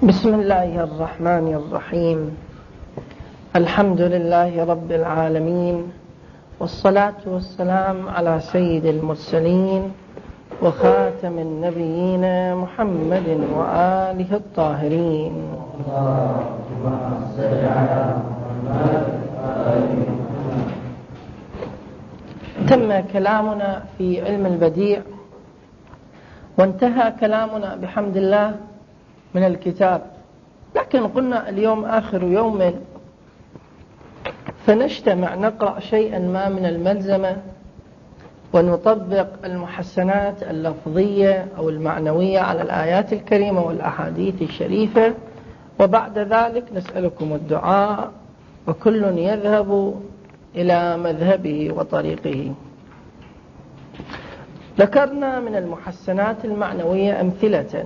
بسم الله الرحمن الرحيم. الحمد لله رب العالمين، والصلاة والسلام على سيد المرسلين وخاتم النبيين محمد وآله الطاهرين. تم كلامنا في علم البديع، وانتهى كلامنا بحمد الله من الكتاب، لكن قلنا اليوم آخر يوم فنجتمع نقرأ شيئا ما من الملزمة ونطبق المحسنات اللفظية أو المعنوية على الآيات الكريمة والأحاديث الشريفة، وبعد ذلك نسألكم الدعاء وكل يذهب إلى مذهبه وطريقه. ذكرنا من المحسنات المعنوية أمثلة،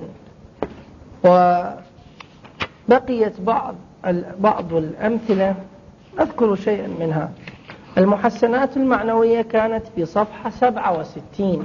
وبقيت بعض الأمثلة أذكر شيئا منها. المحسنات المعنوية كانت في صفحة 67.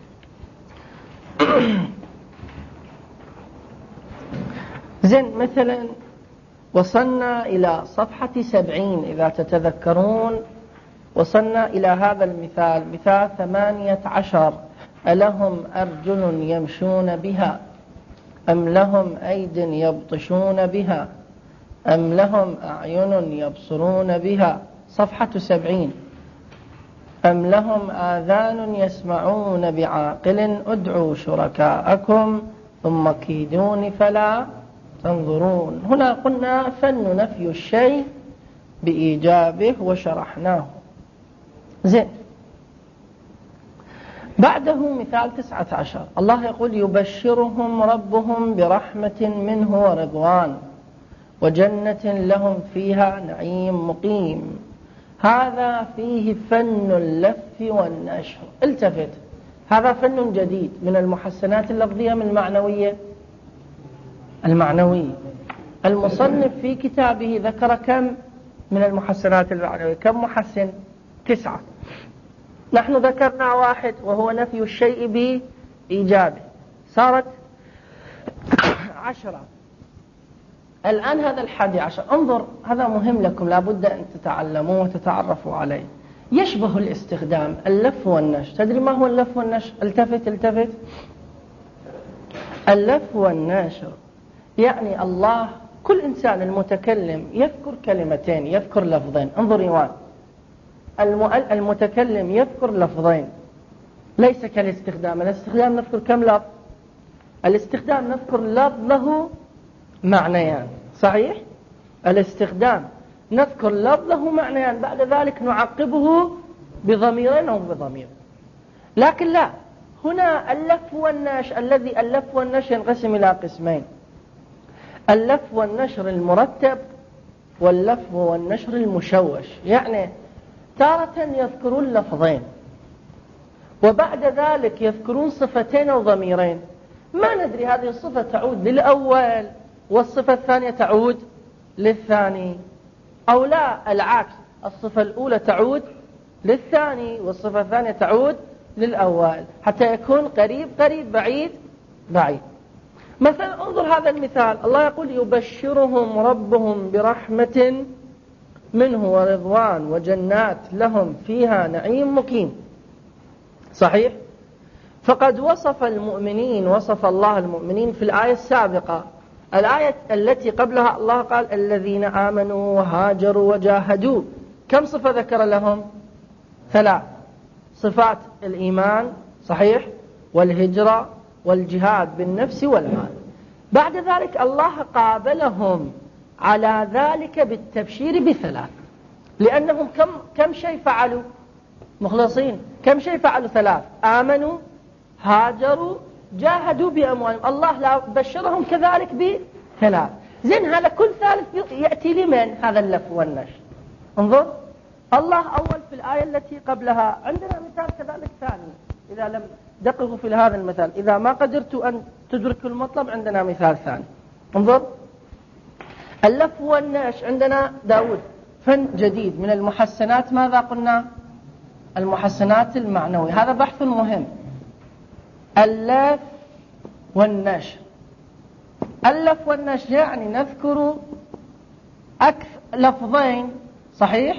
زين، مثلا وصلنا إلى صفحة 70 إذا تتذكرون، وصلنا إلى هذا المثال، مثال 18: ألهم أرجل يمشون بها أم لهم أيد يبطشون بها أم لهم أعين يبصرون بها. صفحة 70. أم لهم آذان يسمعون بعاقل أدعوا شركاءكم ثم كيدون فلا تنظرون. هنا قلنا فن نفي الشيء بإيجابه وشرحناه. زين، بعده مثال 19. الله يقول: يبشرهم ربهم برحمة منه ورضوان وجنة لهم فيها نعيم مقيم. هذا فيه فن اللف والنشر. التفت، هذا فن جديد من المحسنات اللفظية من المعنوية. المصنف في كتابه ذكر كم من المحسنات المعنوية؟ كم محسن؟ 9. نحن ذكرنا 1 وهو نفي الشيء بإيجابه، صارت 10. الآن هذا 11. انظر، هذا مهم لكم، لابد أن تتعلموه وتتعرفوا عليه. يشبه الاستخدام، اللف والنشر. تدري ما هو اللف والنشر؟ التفت. اللف والنشر يعني الله، كل إنسان المتكلم يذكر كلمتين، يذكر لفظين. انظر إيوان، المتكلم يذكر لفظين، ليس كالاستخدام. الاستخدام نذكر كم لفظ؟ الاستخدام نذكر لفظ له معنيان، صحيح؟ الاستخدام نذكر لفظ له معنيان، بعد ذلك نعقبه بضميرين أو بضمير. لكن لا، هنا اللف والنشر، اللف والنشر ينقسم إلى قسمين: اللف والنشر المرتب واللف والنشر المشوش. يعني تارة يذكرون لفظين وبعد ذلك يذكرون صفتين أو ضميرين، ما ندري هذه الصفة تعود للأول والصفة الثانية تعود للثاني، أو لا العكس، الصفة الأولى تعود للثاني والصفة الثانية تعود للأول، حتى يكون قريب بعيد. مثلا انظر هذا المثال، الله يقول: يبشرهم ربهم برحمة منه ورضوان وجنات لهم فيها نعيم مقيم. صحيح؟ فقد وصف الله المؤمنين في الآية السابقة. الآية التي قبلها الله قال: الذين آمنوا وهاجروا وجاهدوا. كم صفة ذكر لهم؟ 3 صفات: الإيمان، صحيح، والهجرة والجهاد بالنفس والمال. بعد ذلك الله قابلهم على ذلك بالتبشير ب3، لأنهم كم شيء فعلوا؟ مخلصين. كم شيء فعلوا؟ 3: آمنوا، هاجروا، جاهدوا بأموالهم. الله لا بشرهم كذلك ب3. زين، هذا كل ثالث يأتي لمن؟ هذا اللف والنشر. انظر، الله أول في الآية التي قبلها. عندنا مثال كذلك ثاني، إذا لم دققوا في هذا المثال، إذا ما قدرت أن تدركوا المطلب عندنا مثال ثاني. انظر، اللف والنشر عندنا داود، فن جديد من المحسنات. ماذا قلنا؟ المحسنات المعنوية. هذا بحث مهم. اللف والنشر اللف والنشر يعني نذكر لفظين، صحيح؟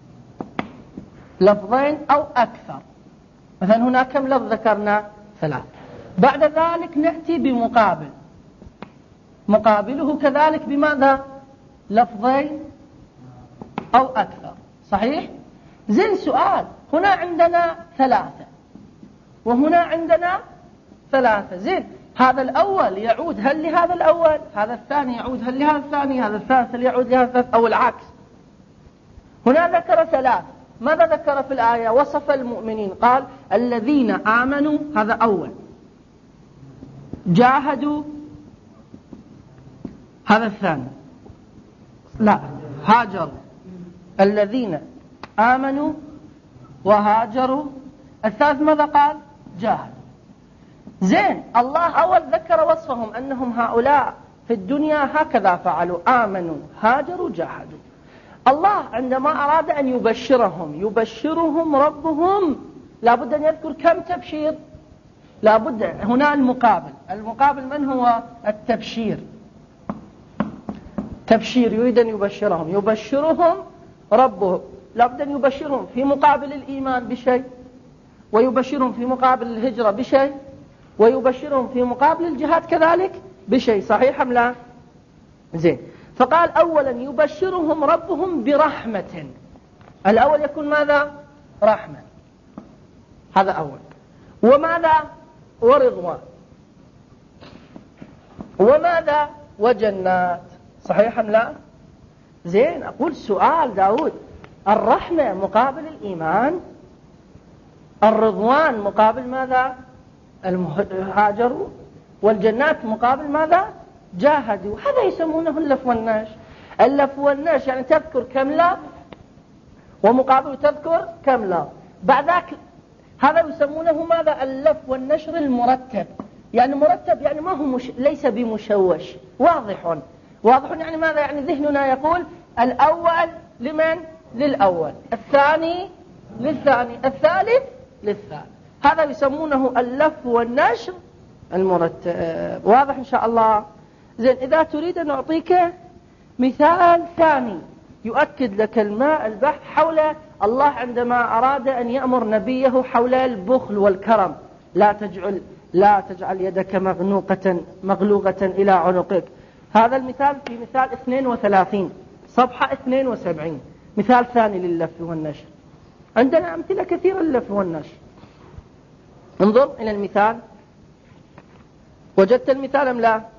لفظين أو أكثر. مثلا هنا كم لفظ ذكرنا؟ 3. بعد ذلك نأتي بمقابل، مقابله كذلك بماذا؟ لفظين أو أكثر، صحيح؟ زين سؤال، هنا عندنا 3 وهنا عندنا 3. زين هذا الأول يعود هل لهذا الأول، هذا الثاني يعود هل لهذا الثاني، هذا الثالث يعود لهذا الثالث، أو العكس. هنا ذكر 3. ماذا ذكر في الآية؟ وصف المؤمنين، قال الذين آمنوا، هذا أول. جاهدوا، هذا الثاني. لا، هاجروا. الذين آمنوا وهاجروا. الثالث ماذا قال؟ جاهدوا. زين الله أول ذكر وصفهم أنهم هؤلاء في الدنيا هكذا فعلوا، آمنوا هاجروا جاهدوا. الله عندما أراد أن يبشرهم ربهم، لابد أن يذكر كم تبشير؟ لابد هنا المقابل من هو؟ التبشير. تبشير، يريد أن يبشرهم ربهم، لابد أن يبشرهم في مقابل الإيمان بشيء، ويبشرهم في مقابل الهجرة بشيء، ويبشرهم في مقابل الجهاد كذلك بشيء، صحيح أم لا؟ زين، فقال أولا يبشرهم ربهم برحمة. الأول يكون ماذا؟ رحمة، هذا أول. وماذا؟ ورضوان. وماذا؟ وجنات، صحيح أم لا؟ زين، أقول سؤال داود، الرحمة مقابل الإيمان، الرضوان مقابل ماذا؟ هاجروا، والجنات مقابل ماذا؟ جاهدوا. هذا يسمونه اللف والنشر. اللف والنشر يعني تذكر كم لفظ ومقابله تذكر كم لفظ. بعد ذاك هذا يسمونه ماذا؟ اللف والنشر المرتب. يعني مرتب يعني ما هو ليس بمشوش، واضح يعني ماذا؟ يعني ذهننا يقول الأول لمن؟ للأول، الثاني للثاني، الثالث للثالث. هذا يسمونه اللف والنشر المرتب. واضح إن شاء الله؟ زين، إذا تريد أن أعطيك مثال ثاني يؤكد لك الماء البحث حول الله عندما أراد أن يأمر نبيه حول البخل والكرم. لا تجعل يدك مغلوقة إلى عنقك. هذا المثال في مثال 32 صفحة 72، مثال ثاني لللف والنشر. عندنا أمثلة كثيرة لللف والنشر. انظر إلى المثال. وجدت المثال أم لا؟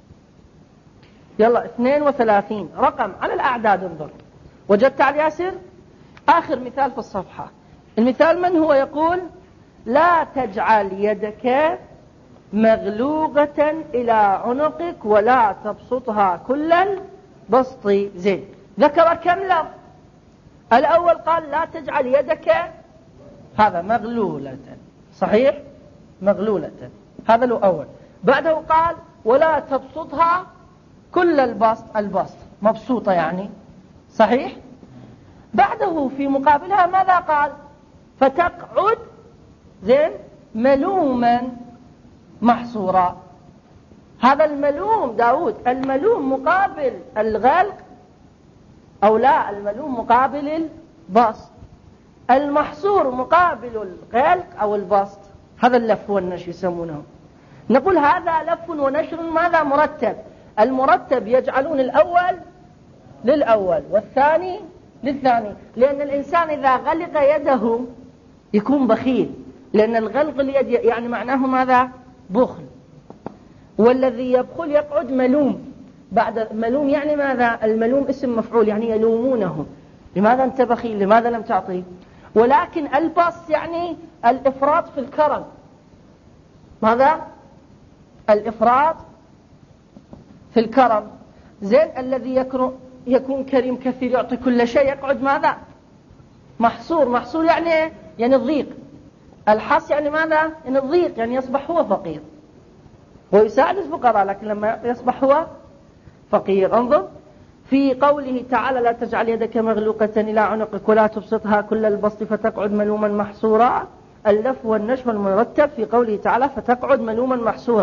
يلا 32 رقم على الأعداد. انظر، وجدت على الياسر آخر مثال في الصفحة. المثال من هو؟ يقول لا تجعل يدك مغلوقة إلى عنقك ولا تبسطها كل البسط. زين، ذكر كم لفظ؟ الأول قال لا تجعل يدك هذا مغلولة، صحيح؟ مغلولة، هذا الأول. بعده قال ولا تبسطها كل البسط، مبسوطة يعني، صحيح؟ بعده في مقابلها ماذا قال؟ فتقعد زين ملوما محصورا. هذا الملوم داود، الملوم مقابل الغلق أو لا؟ الملوم مقابل البسط، المحصور مقابل الغلق أو البسط. هذا اللف والنشر يسمونه. نقول هذا لف ونشر ماذا؟ مرتب. المرتب يجعلون الأول للأول والثاني للثاني، لأن الإنسان إذا غلق يده يكون بخيل، لأن الغلق اليد يعني معناه ماذا؟ بخل. والذي يبخل يقعد ملوم. بعد ملوم يعني ماذا؟ الملوم اسم مفعول، يعني يلومونه، لماذا أنت بخيل؟ لماذا لم تعطي؟ ولكن البسط يعني الإفراط في الكرم. ماذا؟ الإفراط في الكرم. زين، الذي يكون كريم كثير يعطي كل شيء يقعد ماذا؟ محصور يعني الضيق. الحص يعني ماذا؟ يعني الضيق، يعني يصبح هو فقير ويساعد الفقراء، لكن لما يصبح هو فقير. انظر في قوله تعالى لا تجعل يدك مغلوقة إلى عنقك ولا تبسطها كل البسط فتقعد ملوما محصورا. اللف والنشر المرتب في قوله تعالى فتقعد ملوما محصورا.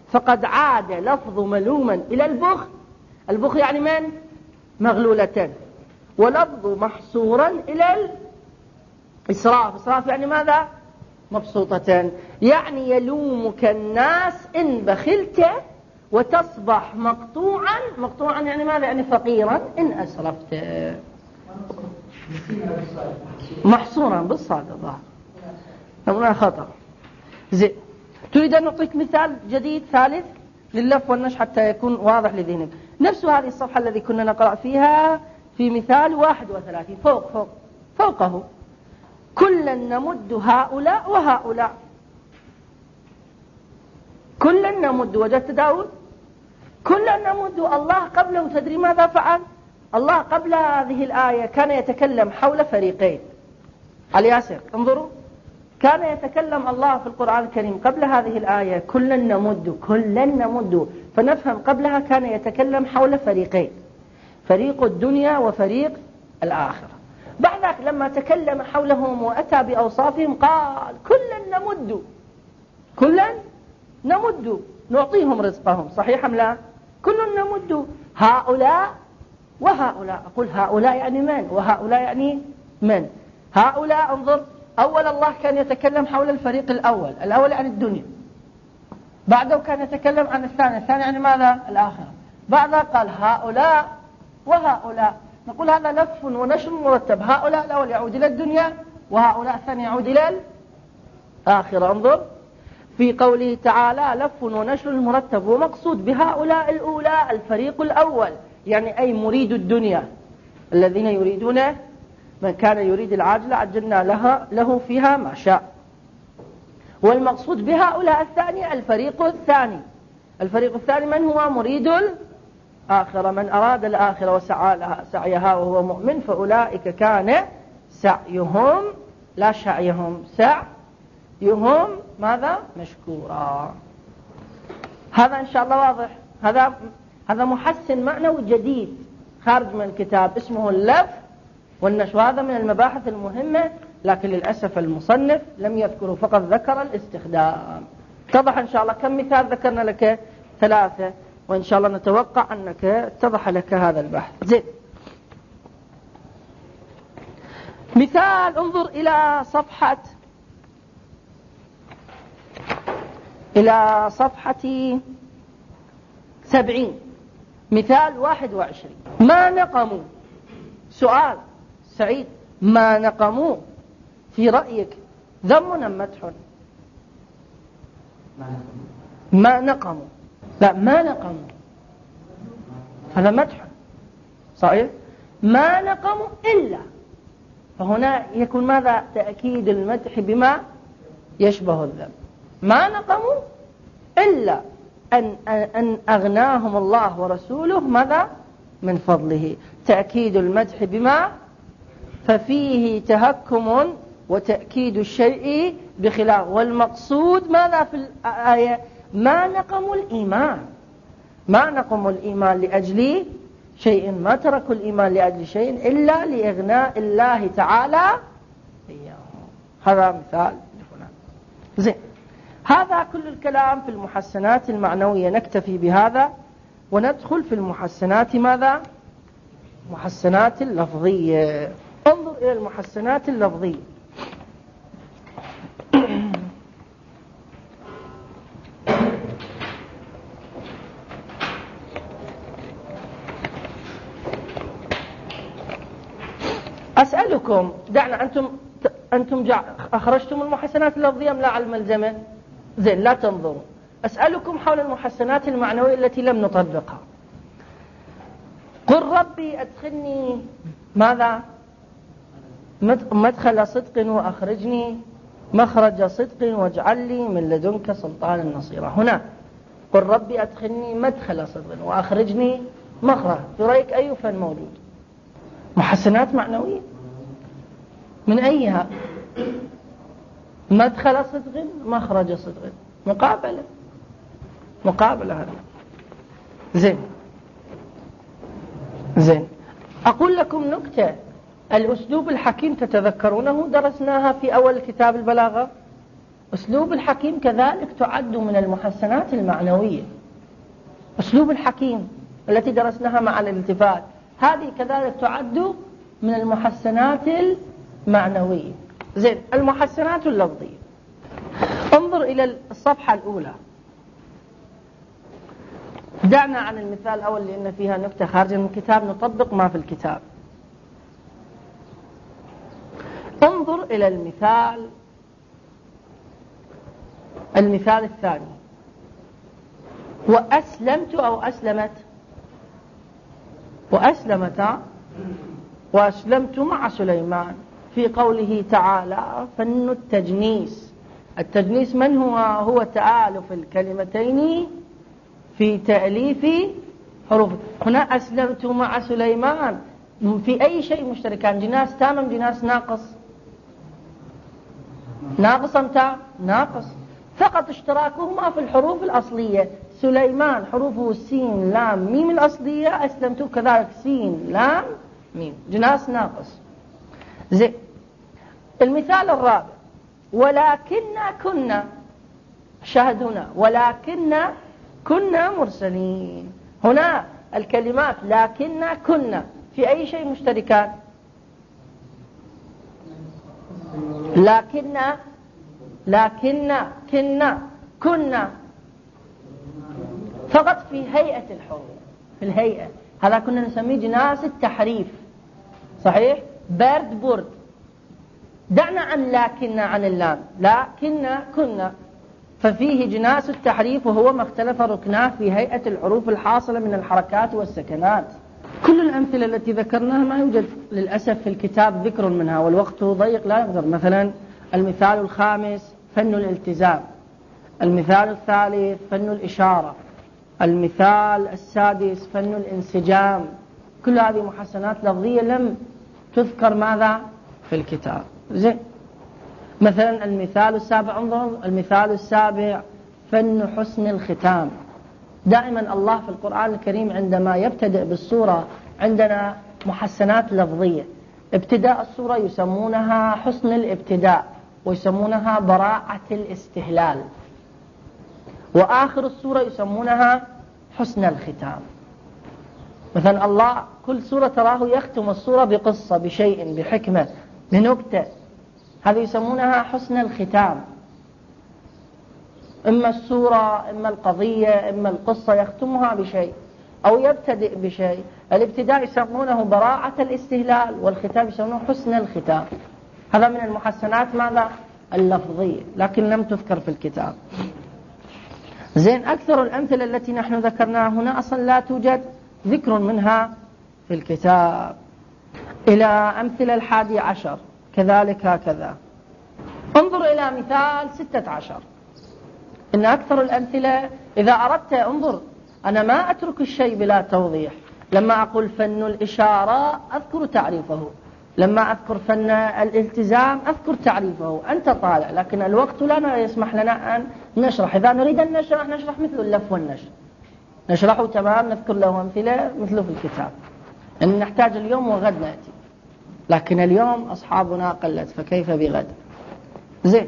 فقد عاد لفظ ملوما إلى البخل. البخل يعني من؟ مغلولة. ولفظ محصورا إلى الإسراف. إسراف يعني ماذا؟ مبسوطة. يعني يلومك الناس إن بخلت وتصبح مقطوعا. مقطوعا يعني ماذا؟ يعني فقيرا إن أسرفت. محصورا بالصاد الظاهر. هنا خطأ. زين. تريد أن نعطيك مثال جديد ثالث لللف والنشر حتى يكون واضح لذهنك. نفس هذه الصفحة الذي كنا نقرأ فيها في مثال 31 فوقه. كلا نمد هؤلاء وهؤلاء. كلا نمد. وجدت داود؟ كلا نمد. الله قبله تدري ماذا فعل؟ الله قبل هذه الآية كان يتكلم حول فريقين. الياسر انظروا، كان يتكلم الله في القرآن الكريم قبل هذه الآية كلا نمد. فنفهم قبلها كان يتكلم حول فريقين، فريق الدنيا وفريق الآخرة. بعد ذلك لما تكلم حولهم وأتى بأوصافهم قال كلا نمد نعطيهم رزقهم. صحيح أم لا؟ كل نمد هؤلاء وهؤلاء. أقول هؤلاء يعني من؟ وهؤلاء يعني من؟ هؤلاء انظر، أول الله كان يتكلم حول الفريق الأول عن الدنيا، بعده كان يتكلم عن الثاني يعني ماذا؟ الآخرة. بعدها قال هؤلاء وهؤلاء. نقول هذا لف ونشر مرتب. هؤلاء الأول يعود إلى الدنيا وهؤلاء الثاني يعود إلى الآخرة. انظر في قوله تعالى لف ونشر مرتب، ومقصود بهؤلاء الأولى الفريق الأول، يعني أي مريد الدنيا الذين يريدون، من كان يريد العاجلة عجلنا له فيها ما شاء. والمقصود بهؤلاء الثاني الفريق الثاني من هو؟ مريد الآخرة. من أراد الآخرة وسعى لها سعيها وهو مؤمن فأولئك كان سعيهم لا شعيهم سعيهم ماذا؟ مشكورا. هذا إن شاء الله واضح. هذا محسن معنوي جديد خارج من الكتاب اسمه اللف والنشر. هذا من المباحث المهمة، لكن للأسف المصنف لم يذكره، فقط ذكر الاستخدام. اتضح إن شاء الله كم مثال ذكرنا لك؟ 3، وإن شاء الله نتوقع أنك اتضح لك هذا البحث. زين. مثال، انظر إلى صفحة 70. مثال 21. ما نقموا. سؤال سعيد، ما نقموا في رأيك ذم أم مدح؟ ما نقموا. لا، ما نقموا هذا مدح صحيح. ما نقموا إلا، فهنا يكون ماذا؟ تأكيد المدح بما يشبه الذم. ما نقموا إلا أن أغناهم الله ورسوله ماذا؟ من فضله. تأكيد المدح بما، ففيه تهكم وتأكيد الشيء بخلاف. والمقصود ماذا في الآية؟ ما نقموا الإيمان لأجل شيء، ما تركوا الإيمان لأجل شيء إلا لإغناء الله تعالى إياهم. هذا مثال هنا. زين. هذا كل الكلام في المحسنات المعنوية. نكتفي بهذا وندخل في المحسنات ماذا؟ محسنات اللفظية. انظر إلى المحسنات اللفظية. أسألكم، دعنا أنتم أخرجتم المحسنات اللفظية أم لا على الملزمة؟ زين، لا تنظروا. أسألكم حول المحسنات المعنوية التي لم نطبقها. قل ربي أدخلني ماذا؟ مدخل صدق وأخرجني مخرج صدق واجعل لي من لدنك سلطانا نصيرا. هنا قل ربي أدخلني مدخل صدق وأخرجني مخرج. في رأيك أي فن موجود؟ محسنات معنوية من أيها؟ مدخل صدق مخرج صدق، مقابلة هذا. زين. أقول لكم نكتة. الأسلوب الحكيم تتذكرونه درسناها في أول كتاب البلاغة. أسلوب الحكيم كذلك تعد من المحسنات المعنوية. أسلوب الحكيم التي درسناها مع الالتفات هذه كذلك تعد من المحسنات المعنوية. زين، المحسنات اللفظية. انظر إلى الصفحة الأولى. دعنا عن المثال الأول لأن فيها نكتة خارجة من الكتاب، نطبق ما في الكتاب. انظر إلى المثال الثاني. وأسلمت أو أسلمت، وأسلمتا وأسلمت مع سليمان، في قوله تعالى فن التجنيس. التجنيس من هو؟ هو تآلف الكلمتين في تأليف حروف. هنا أسلمت مع سليمان في أي شيء مشتركان؟ جناس تام أم جناس ناقص؟ ناقص أم تام؟ ناقص. فقط اشتراكهما في الحروف الأصلية. سليمان حروفه سين لام ميم الأصلية، أسلمت كذلك سين لام ميم، جناس ناقص. زين، المثال الرابع. ولكننا كنا، شاهد هنا ولكننا كنا مرسلين. هنا الكلمات لكننا كنا في أي شيء مشتركان؟ لكننا كنا فقط في هيئة الحروف، في الهيئة. هذا كنا نسميه جناس التحريف، صحيح؟ برد برد. دعنا عن لكننا عن اللام. لكننا كنا ففيه جناس التحريف، وهو ما اختلف ركناه في هيئة الحروف الحاصلة من الحركات والسكنات. كل الأمثلة التي ذكرناها ما يوجد للأسف في الكتاب ذكر منها، والوقت ضيق لا يقدر. مثلا المثال الخامس فن الالتزام، المثال الثالث فن الإشارة، المثال السادس فن الانسجام. كل هذه محسنات لفظية لم تذكر ماذا في الكتاب. زين، مثلا المثال السابع. انظر المثال السابع فن حسن الختام. دائما الله في القرآن الكريم عندما يبتدئ بالسورة عندنا محسنات لفظية. ابتداء السورة يسمونها حسن الابتداء، ويسمونها براعة الاستهلال، وآخر السورة يسمونها حسن الختام. مثلا الله كل سورة تراه يختم السورة بقصة، بشيء، بحكمة، بنكتة، هذه يسمونها حسن الختام. إما السورة إما القضية إما القصة يختمها بشيء أو يبتدئ بشيء. الابتداء يسمونه براعة الاستهلال، والختام يسمونه حسن الختام. هذا من المحسنات ماذا؟ اللفظية، لكن لم تذكر في الكتاب. زين، أكثر الأمثلة التي نحن ذكرناها هنا أصلا لا توجد ذكر منها في الكتاب. إلى أمثلة 11 كذلك هكذا. انظر إلى مثال 16. إن أكثر الأمثلة إذا أردت، انظر أنا ما أترك الشيء بلا توضيح. لما أقول فن الإشارة أذكر تعريفه، لما أذكر فن الالتزام أذكر تعريفه. أنت طالع، لكن الوقت لا يسمح لنا أن نشرح. إذا نريد أن نشرح مثل اللف والنشر، نشرحه تمام، نذكر له أمثلة مثله في الكتاب. أن نحتاج اليوم وغد نأتي، لكن اليوم أصحابنا قلت، فكيف بغد؟ زين،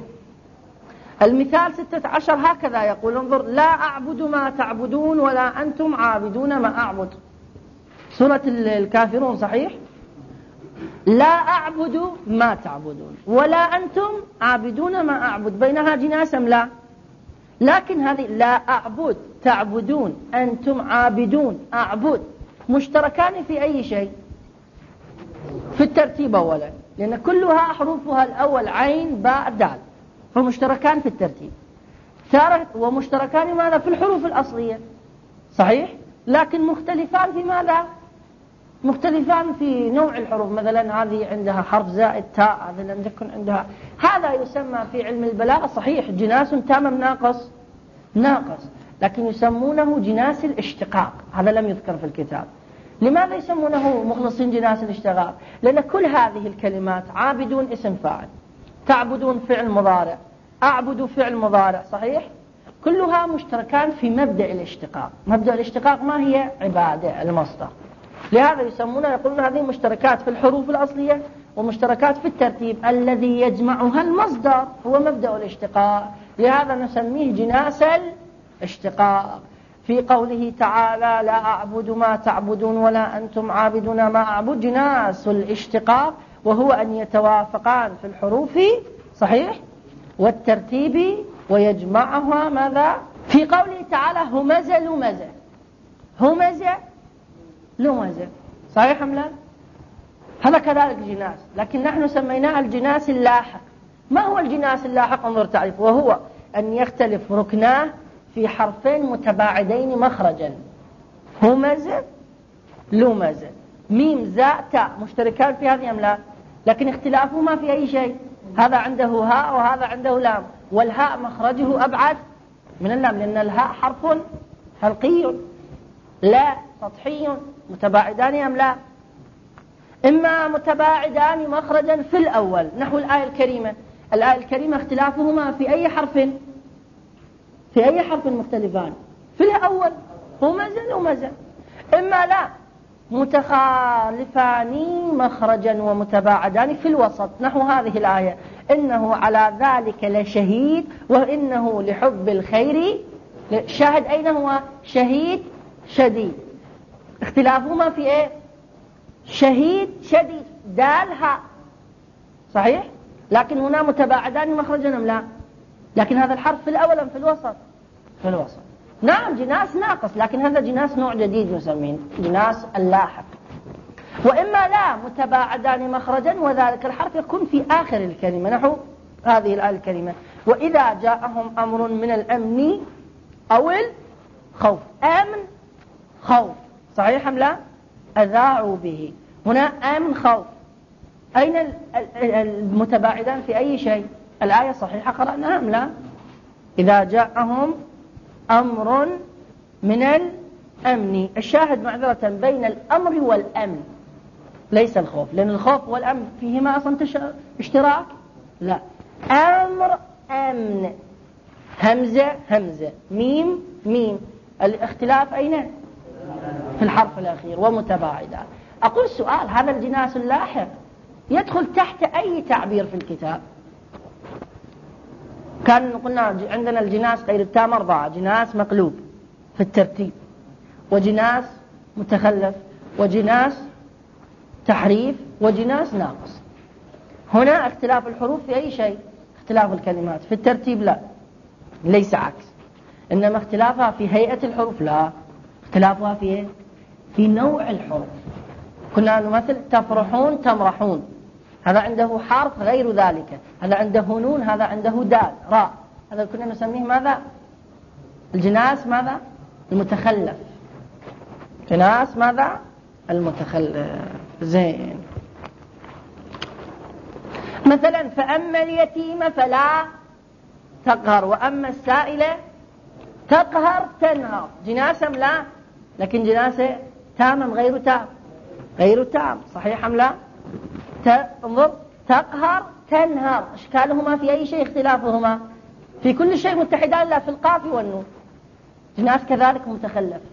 المثال 16 هكذا يقول. انظر، لا أعبد ما تعبدون ولا أنتم عابدون ما أعبد. سورة الكافرون، صحيح؟ لا أعبد ما تعبدون ولا أنتم عابدون ما أعبد، بينها جناس أم لا؟ لكن هذه لا أعبد تعبدون أنتم عابدون أعبد مشتركان في أي شيء؟ في الترتيب أولا، لأن كلها حروفها الأول عين باء دال، فمشتركان في الترتيب. ومشتركان ماذا؟ في الحروف الأصلية، صحيح؟ لكن مختلفان في ماذا؟ مختلفان في نوع الحروف. مثلا هذه عندها حرف زائد تاء، هذه لم تكن عندها. هذا يسمى في علم البلاغة، صحيح، جناس تام ناقص، ناقص، لكن يسمونه جناس الاشتقاق. هذا لم يذكر في الكتاب. لماذا يسمونه مخلصين جناس الاشتقاق؟ لأن كل هذه الكلمات، عابدون اسم فاعل، تعبدون فعل مضارع، أعبد فعل مضارع، صحيح؟ كلها مشتركان في مبدأ الاشتقاق. مبدأ الاشتقاق ما هي؟ عبادة، المصدر. لهذا يسمونها، يقولون هذه مشتركات في الحروف الأصلية ومشتركات في الترتيب. الذي يجمعها المصدر هو مبدأ الاشتقاق، لهذا نسميه جناس الاشتقاق. في قوله تعالى لا أعبد ما تعبدون ولا أنتم عابدون ما أعبد، جناس الاشتقاق، وهو أن يتوافقان في الحروف صحيح والترتيب ويجمعها ماذا؟ في قوله تعالى همز لمز، همز لمز، صحيح أم لا؟ هذا كذلك جناس، لكن نحن سميناه الجناس اللاحق. ما هو الجناس اللاحق؟ انظر تعريفه، وهو أن يختلف ركناه في حرفين متباعدين مخرجا. همز لمز، ميم زاء تاء مشتركان في هذه أم لا؟ لكن اختلافهما في أي شيء؟ هذا عنده هاء وهذا عنده لام، والهاء مخرجه أبعد من اللام، لأن الهاء حرف حلقي، لا سطحي، متباعدان أم لا؟ إما متباعدان مخرجا في الأول، نحو الآية الكريمة. الآية الكريمة اختلافهما في أي حرف؟ في أي حرف مختلفان؟ في الأول همز لمز. إما لا، متخالفان مخرجا ومتباعدان في الوسط، نحو هذه الآية إنه على ذلك لشهيد وإنه لحب الخير شاهد. أين هو؟ شهيد شديد. اختلافهما في إيه؟ شهيد شديد دالها صحيح، لكن هنا متباعدان مخرجا أم لا؟ لكن هذا الحرف في الأول أم في الوسط؟ في الوسط. نعم جناس ناقص، لكن هذا جناس نوع جديد نسميه جناس اللاحق. وإما لا، متباعدان مخرجا وذلك الحرف يكون في آخر الكلمة، نحو هذه الآية الكريمة وإذا جاءهم أمر من الأمن أو الخوف. أمن خوف صحيح أم لا؟ أذاعوا به. هنا أمن خوف، أين المتباعدان في أي شيء؟ الآية صحيحة قرأناها أم لا؟ إذا جاءهم أمر من الأمن، الشاهد معذرة بين الأمر والأمن ليس الخوف، لأن الخوف والأمن فيهما أصلا اشتراك، لا. أمر أمن، همزة همزة، ميم ميم، الاختلاف أين؟ في الحرف الأخير ومتباعدة. أقول سؤال، هذا الجناس اللاحق يدخل تحت أي تعبير في الكتاب؟ كان قلنا عندنا الجناس غير التام 4، جناس مقلوب في الترتيب، وجناس متخلف، وجناس تحريف، وجناس ناقص. هنا اختلاف الحروف في أي شيء؟ اختلاف الكلمات. في الترتيب لا، ليس عكس، إنما اختلافها في هيئة الحروف، لا، اختلافها في إيه؟ في نوع الحروف. كنا نمثل تفرحون تمرحون، هذا عنده حرف غير ذلك، هذا عنده نون، هذا عنده دال راء، هذا كنا نسميه ماذا؟ الجناس ماذا؟ المتخلف. جناس ماذا؟ المتخلف. زين. مثلا فأما اليتيم فلا تقهر وأما السائل تقهر تنهر، جناس أم لا؟ لكن جناسه تام أم غير تام؟ غير تام صحيح أم لا؟ انظر تقهر تنهر، اشكالهما في أي شيء؟ اختلافهما في كل شيء متحدان، لا في القاف والنون. جناس كذلك متخلف.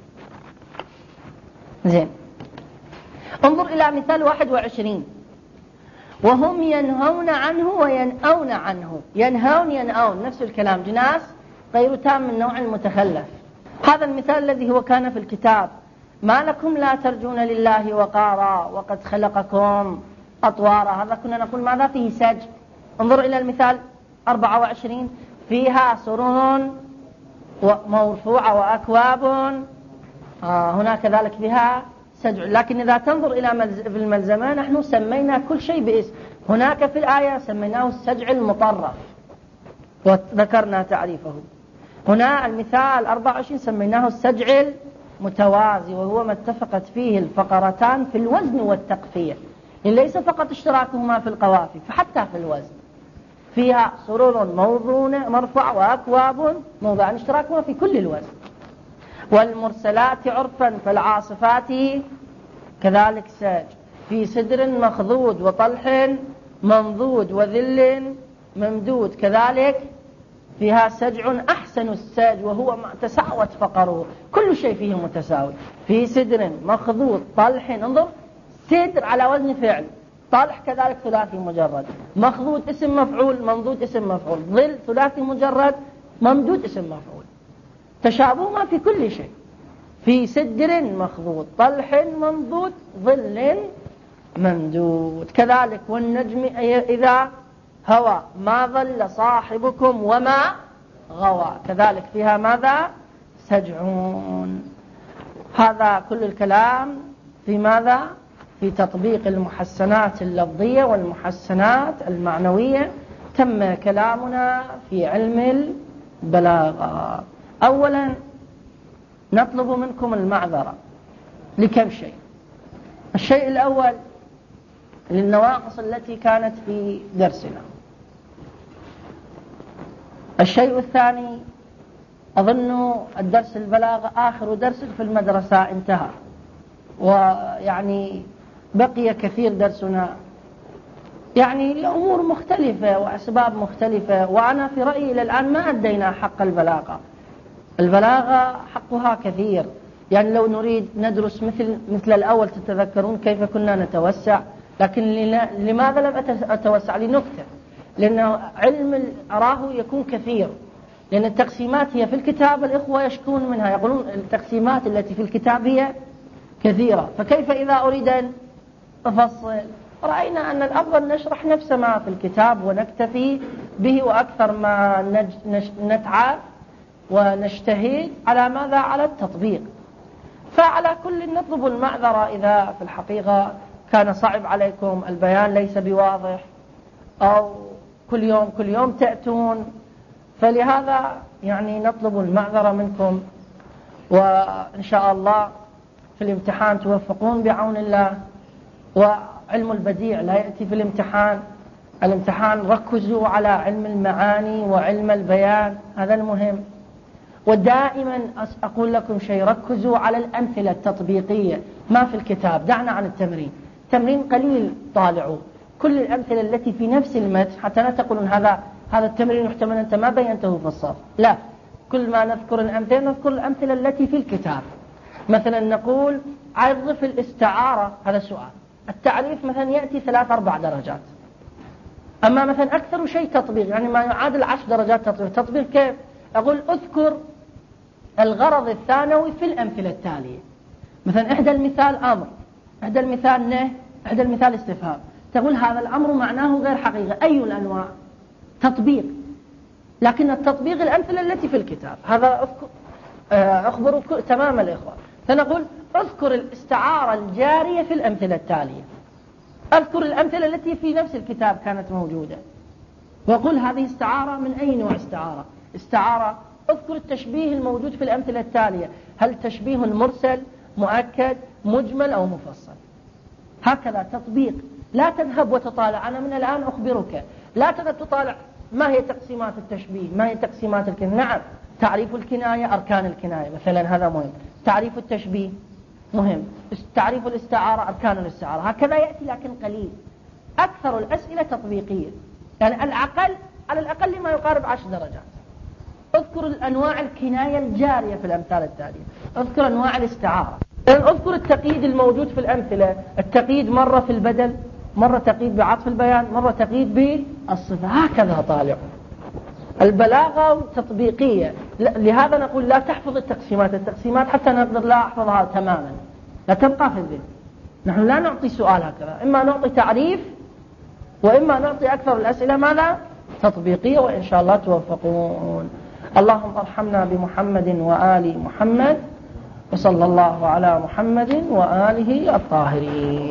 زين. انظر إلى مثال 21 وهم ينهون عنه وينأون عنه. ينهون ينأون نفس الكلام، جناس غير تام من نوع المتخلف. هذا المثال الذي هو كان في الكتاب ما لكم لا ترجون لله وقارا وقد خلقكم أطوارا، هذا كنا نقول ماذا؟ فيه سجع. انظر إلى المثال 24 فيها سرور مرفوعة وأكواب، هنا كذلك فيها سجع. لكن إذا تنظر إلى في الملزمة نحن سمينا كل شيء باسم. هناك في الآية سميناه السجع المطرف وذكرنا تعريفه. هنا المثال 24 سميناه السجع المتوازي، وهو ما اتفقت فيه الفقرتان في الوزن والتقفية، إن ليس فقط اشتراكهما في القوافي، فحتى في الوزن. فيها سرور موضونة مرفوع وأكواب موضوع، اشتراكهما في كل الوزن. والمرسلات عرفا فالعاصفات كذلك ساج. في سدر مخضود وطلح منضود وذل ممدود، كذلك فيها سجع أحسن الساج وهو ما تساوت فقره، كل شيء فيه متساوي. في سدر مخضود طلح، انظر سدر على وزن فعل، طالح كذلك ثلاثي مجرد، مخضود اسم مفعول، ممدود اسم مفعول، ظل ثلاثي مجرد، ممدود اسم مفعول. تشابهما في كل شيء، في سدر مخضود، طلح ممدود، ظل ممدود. كذلك والنجم إذا هوى ما ضل صاحبكم وما غوى، كذلك فيها ماذا؟ سجعون. هذا كل الكلام في ماذا؟ في تطبيق المحسنات اللفظية والمحسنات المعنوية. تم كلامنا في علم البلاغة. أولا نطلب منكم المعذرة لكم شيء. الشيء الأول للنواقص التي كانت في درسنا. الشيء الثاني أظن الدرس البلاغة آخر درس في المدرسة انتهى، ويعني بقي كثير درسنا يعني لأمور مختلفة وأسباب مختلفة، وأنا في رأيي إلى الآن ما أدينا حق البلاغة. البلاغة حقها كثير، يعني لو نريد ندرس مثل الأول تتذكرون كيف كنا نتوسع، لكن لماذا لم أتوسع؟ لنكتة، لأن علم أراه يكون كثير، لأن التقسيمات هي في الكتاب، الإخوة يشكون منها يقولون التقسيمات التي في الكتاب هي كثيرة، فكيف إذا أريد أن أفصل؟ رأينا أن الأفضل نشرح نفس ما في الكتاب ونكتفي به، وأكثر ما نتعب ونجتهد على ماذا؟ على التطبيق. فعلى كل نطلب المعذرة إذا في الحقيقة كان صعب عليكم، البيان ليس بواضح، أو كل يوم تأتون، فلهذا يعني نطلب المعذرة منكم. وإن شاء الله في الامتحان توفقون بعون الله. وعلم البديع لا يأتي في الامتحان ركزوا على علم المعاني وعلم البيان، هذا المهم. ودائما أقول لكم شيء، ركزوا على الأمثلة التطبيقية ما في الكتاب، دعنا عن التمرين. تمرين قليل طالعوا كل الأمثلة التي في نفس المتن، حتى لا تقولون هذا التمرين يحتمل أنت ما بينته في الصف. لا، كل ما نذكر الأمثلة نذكر الأمثلة التي في الكتاب. مثلا نقول عرف الاستعارة، هذا سؤال. التعريف مثلا يأتي 3-4 درجات، أما مثلا أكثر شيء تطبيق، يعني ما يعادل 10 درجات تطبيق. تطبيق كيف؟ أقول أذكر الغرض الثانوي في الأمثلة التالية. مثلا إحدى المثال أمر، إحدى المثال نهي، إحدى المثال استفهام. تقول هذا الأمر معناه غير حقيقة، أي الأنواع؟ تطبيق. لكن التطبيق الأمثلة التي في الكتاب، هذا أخبر تمام الإخوة. فنقول أذكر الاستعارة الجارية في الأمثلة التالية، أذكر الأمثلة التي في نفس الكتاب كانت موجودة، وأقول هذه استعارة من أي نوع استعارة. أذكر التشبيه الموجود في الأمثلة التالية، هل تشبيه مرسل، مؤكد، مجمل أو مفصل؟ هكذا تطبيق. لا تذهب وتطالع، أنا من الآن أخبرك، لا تذهب تطالع ما هي تقسيمات التشبيه، ما هي تقسيمات الكناية. نعم، تعريف الكناية، أركان الكناية مثلا، هذا مهم. تعريف التشبيه مهم، تعريف الاستعارة، أركان الاستعارة، هكذا يأتي لكن قليل. أكثر الأسئلة تطبيقية، يعني على الأقل ما يقارب 10 درجات. اذكر الأنواع الكناية الجارية في الأمثال التالية، اذكر أنواع الاستعارة، اذكر التقييد الموجود في الأمثلة. التقييد مرة في البدل، مرة تقييد بعطف البيان، مرة تقييد بالصفة، هكذا طالع. البلاغة تطبيقية، لهذا نقول لا تحفظ التقسيمات حتى نقدر لا أحفظها تماما، لا تبقى في الذهن. نحن لا نعطي سؤال هكذا، إما نعطي تعريف وإما نعطي أكثر الأسئلة ماذا؟ تطبيقية، وإن شاء الله توفقون. اللهم ارحمنا بمحمد وآل محمد، وصلى الله على محمد وآله الطاهرين.